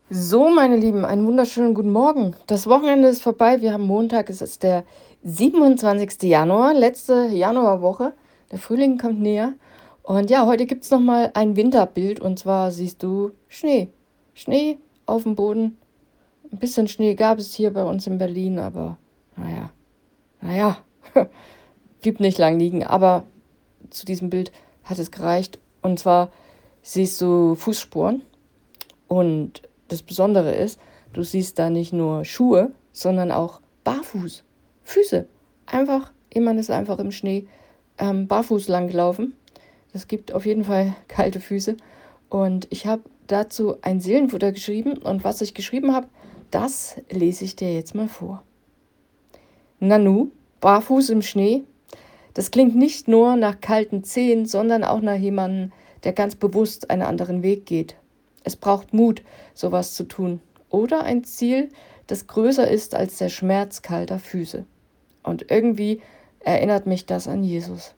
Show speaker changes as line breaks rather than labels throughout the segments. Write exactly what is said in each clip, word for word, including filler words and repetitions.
So, meine Lieben, einen wunderschönen guten Morgen. Das Wochenende ist vorbei. Wir haben Montag, es ist der siebenundzwanzigste Januar, letzte Januarwoche. Der Frühling kommt näher. Und ja, heute gibt es nochmal ein Winterbild und zwar siehst du Schnee. Schnee auf dem Boden. Ein bisschen Schnee gab es hier bei uns in Berlin, aber naja, naja, blieb nicht lang liegen. Aber zu diesem Bild hat es gereicht. Und zwar siehst du Fußspuren. Und das Besondere ist, du siehst da nicht nur Schuhe, sondern auch barfuß. Füße. Einfach, jemand ist einfach im Schnee ähm, barfuß langgelaufen. Das gibt auf jeden Fall kalte Füße. Und ich habe dazu ein Seelenfutter geschrieben. Und was ich geschrieben habe, das lese ich dir jetzt mal vor. Nanu, barfuß im Schnee. Das klingt nicht nur nach kalten Zehen, sondern auch nach jemandem, der ganz bewusst einen anderen Weg geht. Es braucht Mut, sowas zu tun. Oder ein Ziel, das größer ist als der Schmerz kalter Füße. Und irgendwie erinnert mich das an Jesus.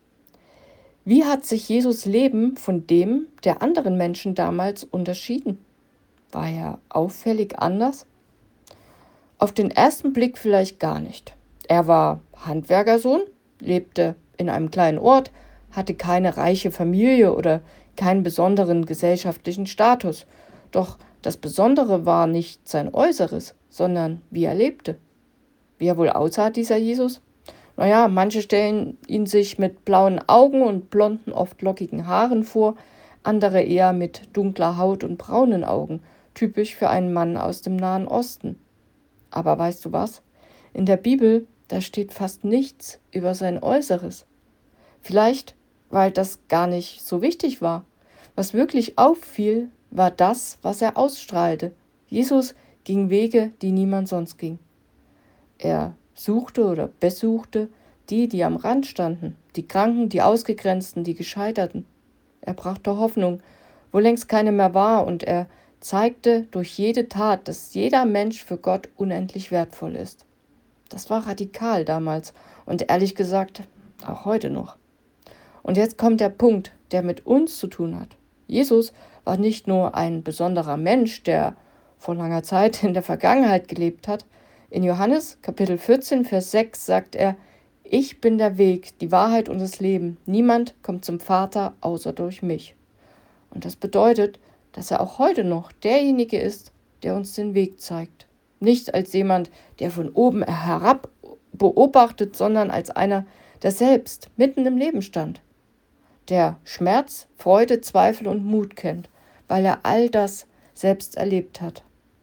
Wie hat sich Jesus Leben von dem der anderen Menschen damals unterschieden? War er auffällig anders? Auf den ersten Blick vielleicht gar nicht. Er war Handwerkersohn, lebte in einem kleinen Ort, hatte keine reiche Familie oder keinen besonderen gesellschaftlichen Status. Doch das Besondere war nicht sein Äußeres, sondern wie er lebte. Wie er wohl aussah, dieser Jesus? Naja, manche stellen ihn sich mit blauen Augen und blonden, oft lockigen Haaren vor, andere eher mit dunkler Haut und braunen Augen, typisch für einen Mann aus dem Nahen Osten. Aber weißt du was? In der Bibel, da steht fast nichts über sein Äußeres. Vielleicht, weil das gar nicht so wichtig war. Was wirklich auffiel, war das, was er ausstrahlte. Jesus ging Wege, die niemand sonst ging. Er suchte oder besuchte die, die am Rand standen, die Kranken, die Ausgegrenzten, die Gescheiterten. Er brachte Hoffnung, wo längst keine mehr war, und er zeigte durch jede Tat, dass jeder Mensch für Gott unendlich wertvoll ist. Das war radikal damals und ehrlich gesagt auch heute noch. Und jetzt kommt der Punkt, der mit uns zu tun hat. Jesus war nicht nur ein besonderer Mensch, der vor langer Zeit in der Vergangenheit gelebt hat. In Johannes Kapitel vierzehn, Vers sechs sagt er: Ich bin der Weg, die Wahrheit und das Leben. Niemand kommt zum Vater außer durch mich. Und das bedeutet, dass er auch heute noch derjenige ist, der uns den Weg zeigt. Nicht als jemand, der von oben herab beobachtet, sondern als einer, der selbst mitten im Leben stand. Der Schmerz, Freude, Zweifel und Mut kennt, weil er all das selbst erlebt hat.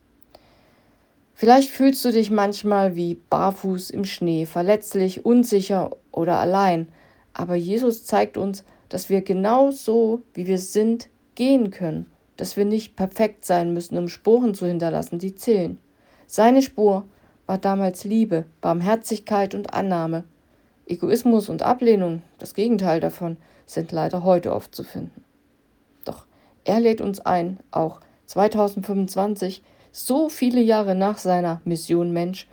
Vielleicht fühlst du dich manchmal wie barfuß im Schnee, verletzlich, unsicher oder allein. Aber Jesus zeigt uns, dass wir genau so, wie wir sind, gehen können. Dass wir nicht perfekt sein müssen, um Spuren zu hinterlassen, die zählen. Seine Spur war damals Liebe, Barmherzigkeit und Annahme. Egoismus und Ablehnung, das Gegenteil davon, sind leider heute oft zu finden. Doch er lädt uns ein, auch zweitausendfünfundzwanzig, so viele Jahre nach seiner Mission Mensch,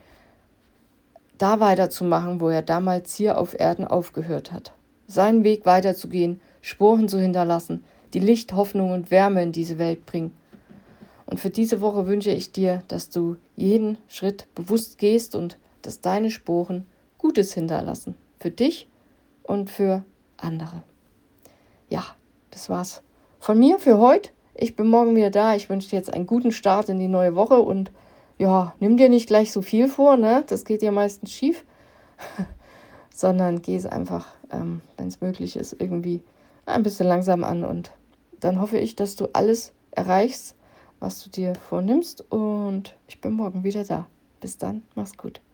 da weiterzumachen, wo er damals hier auf Erden aufgehört hat. Seinen Weg weiterzugehen, Spuren zu hinterlassen, die Licht, Hoffnung und Wärme in diese Welt bringen. Und für diese Woche wünsche ich dir, dass du jeden Schritt bewusst gehst und dass deine Spuren Gutes hinterlassen. Für dich und für andere. Ja, das war's von mir für heute. Ich bin morgen wieder da. Ich wünsche dir jetzt einen guten Start in die neue Woche und ja, nimm dir nicht gleich so viel vor, ne? Das geht dir meistens schief, sondern geh es einfach, ähm, wenn es möglich ist, irgendwie ein bisschen langsam an, und dann hoffe ich, dass du alles erreichst, was du dir vornimmst, und ich bin morgen wieder da. Bis dann, mach's gut.